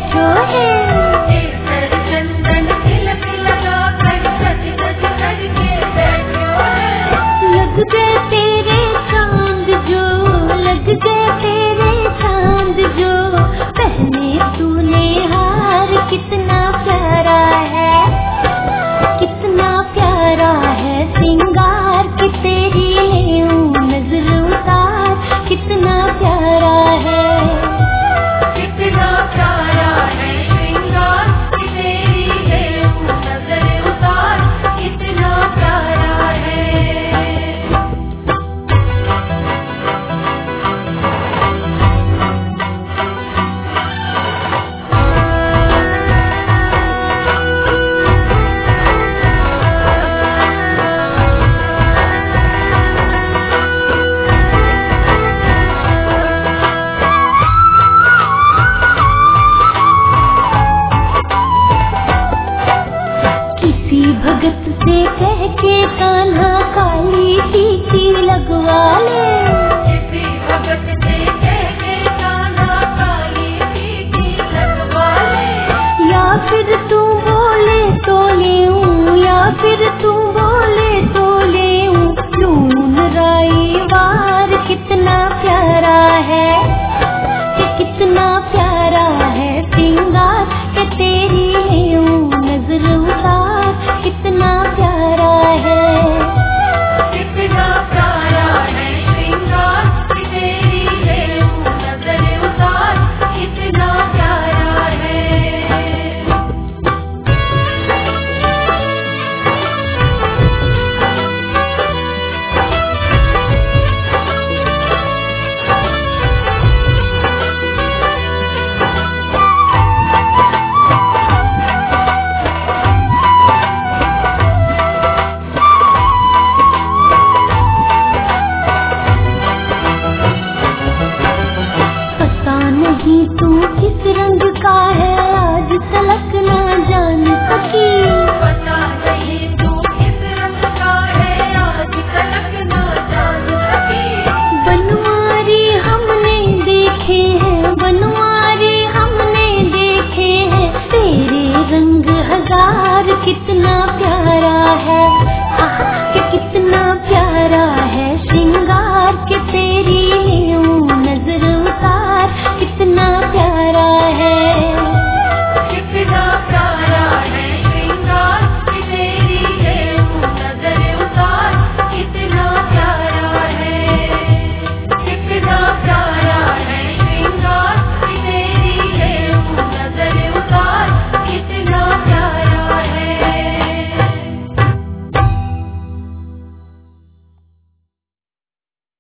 बैठो है। चंदन तिलक लगा कर सज धज करके बैठो है। लग गए तेरे चांद जो, लग गए तेरे चांद जो, पहने तूने हार कितना प्यारा है, कितना प्यारा है सिंगार कि तेरी लेऊं नजर उतार, कितना प्यारा है, कितना प्यारा है श्रृंगार कि तेरी लेऊं नजर उतार, कितना प्यारा है। किसी भगत से कह के कान्हा काली टीकी लगवा ले, किसी भगत से कह के कान्हा काली टीकी लगवा ले। या फिर तू बोले तो लेऊं, या फिर तू बोले तो लेऊं लून राई वार, कितना प्यारा है, कि कितना प्यारा है सिंगार कि तेरी लेऊं नजर उतार, कितना प्यारा है, कितना प्यारा है श्रृंगार कि तेरी लेऊं नजर उतार, कितना प्यारा है। पता नहीं तू किस रंग का है आज तलक ना जान सकी, पता नहीं तू किस रंग का है आज तलक ना जान सकी। बनवारी हमने देखे हैं, बनवारी हमने देखे हैं, तेरे रंग हजार कितना